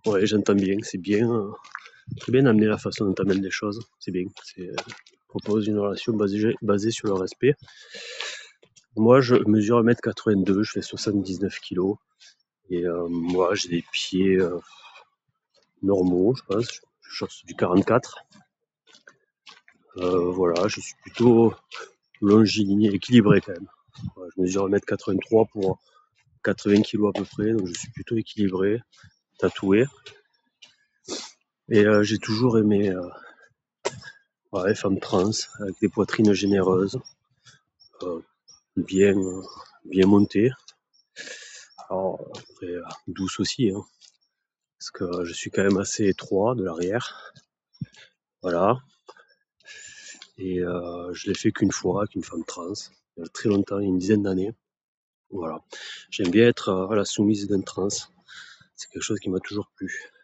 Ouais, j'entends bien, c'est bien, très bien amené la façon dont tu amènes les choses, c'est bien. Propose une relation basée sur le respect. Moi, je mesure 1,82 m, je fais 79 kilos et moi, j'ai des pieds normaux, je pense. Je cherche du 44. Voilà, je suis plutôt longiligne, équilibré quand même. Voilà, je mesure 1,83 m pour 80 kilos à peu près, donc je suis plutôt équilibré, tatoué. Et j'ai toujours aimé les femmes trans avec des poitrines généreuses, euh, bien, bien montées. Alors, après, douce aussi, hein, parce que je suis quand même assez étroit de l'arrière. Voilà. Et je l'ai fait qu'une fois avec une femme trans, il y a très longtemps, il y a une dizaine d'années. Voilà. J'aime bien être à la soumise d'un trans. C'est quelque chose qui m'a toujours plu.